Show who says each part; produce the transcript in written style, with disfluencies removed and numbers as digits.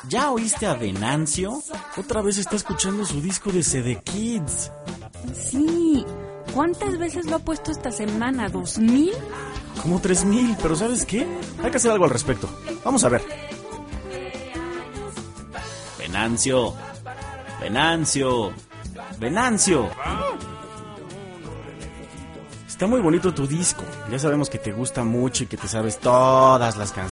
Speaker 1: ¿Ya oíste a Venancio? Otra vez está escuchando su disco de CD Kids.
Speaker 2: Sí. ¿Cuántas veces lo ha puesto esta semana? ¿2000?
Speaker 1: Como 3000, pero ¿sabes qué? Hay que hacer algo al respecto. Vamos a ver. Venancio. Venancio. Venancio. Está muy bonito tu disco. Ya sabemos que te gusta mucho y que te sabes todas las canciones.